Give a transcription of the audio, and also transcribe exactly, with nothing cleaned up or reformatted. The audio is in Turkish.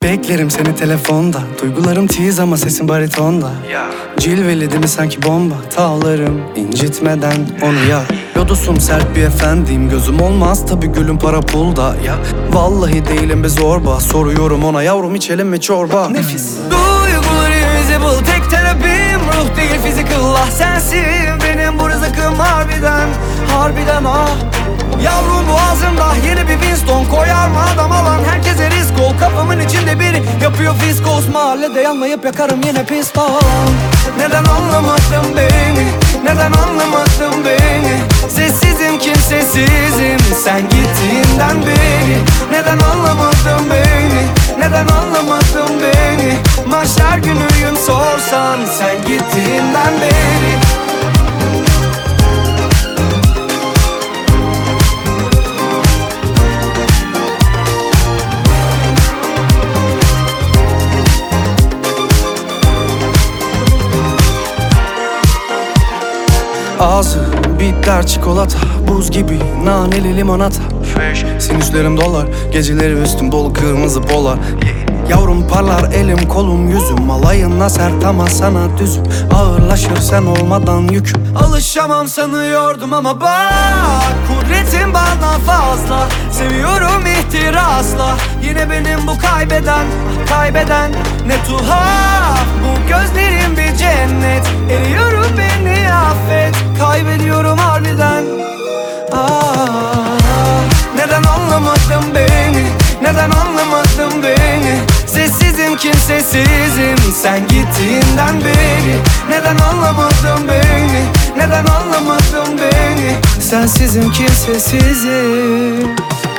Beklerim seni telefonda. Duygularım tiz ama sesin baritonda. Cilveli değil mi sanki bomba. Tağlarım incitmeden onu ya. Yodusum sert bir efendiyim. Gözüm olmaz tabi gülüm para pulda ya. Vallahi değilim be zorba. Soruyorum ona yavrum içelim mi çorba. Nefis. Duyguları invisible, tek terapim ruh değil physical. Ah sensin benim bu rızıkım harbiden, harbiden ah. Yavrum boğazımda yeni bir Winston. Koyar mı adam alan herkese risk ol. Kafamın içinde biri yapıyor fiskos. Mahallede yanmayıp yakarım yine piston. Neden anlamadın beni, neden anlamadın beni? Sessizim kimsesizim sen gittiğinden beri. Neden anlamadın beni, neden anlamadın beni? Mahşer günüyüm sorsan sen gittiğinden beri. Ağzı bitter çikolata, buz gibi naneli limonata. Fresh, sinüslerim dolar, geceleri üstüm dolu kırmızı polar. Yavrum parlar elim kolum yüzüm, alayına sert ama sana düzüm. Ağırlaşır sen olmadan yüküm. Alışamam sanıyordum ama bak, kudretim bana fazla. Seviyorum ihtirasla, yine benim bu kaybeden, kaybeden. Ne tuhaf, bu gözlerim bir cennet. Eriyorum beni affet, kaybediyorum harbiden. Ah, neden anlamadın beni, neden anlamadın beni? Sessizim kimsesizim sen gittiğinden beri. Neden anlamadın beni, neden anlamadın beni? Sensizim kimsesizim.